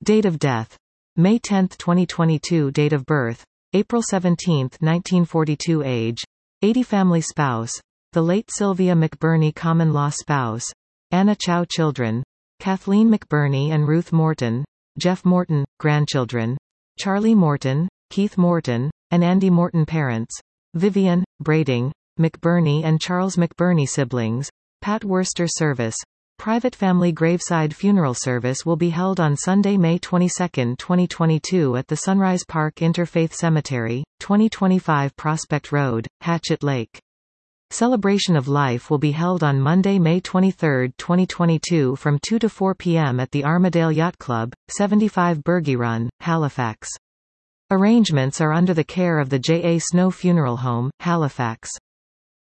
Date of death: May 10, 2022. Date of birth: April 17, 1942. Age: 80. Family spouse: the late Sylvia McBurney. Common law spouse: Anna Chow. Children: Kathleen McBurney and Ruth Morton. Jeff Morton. Grandchildren: Charlie Morton, Keith Morton, and Andy Morton. Parents: Vivian, Brading, McBurney and Charles McBurney. Siblings: Pat Worcester. Service: private family graveside funeral service will be held on Sunday, May 22, 2022 at the Sunrise Park Interfaith Cemetery, 2025 Prospect Road, Hatchet Lake. Celebration of Life will be held on Monday, May 23, 2022 from 2 to 4 p.m. at the Armadale Yacht Club, 75 Bergie Run, Halifax. Arrangements are under the care of the J.A. Snow Funeral Home, Halifax.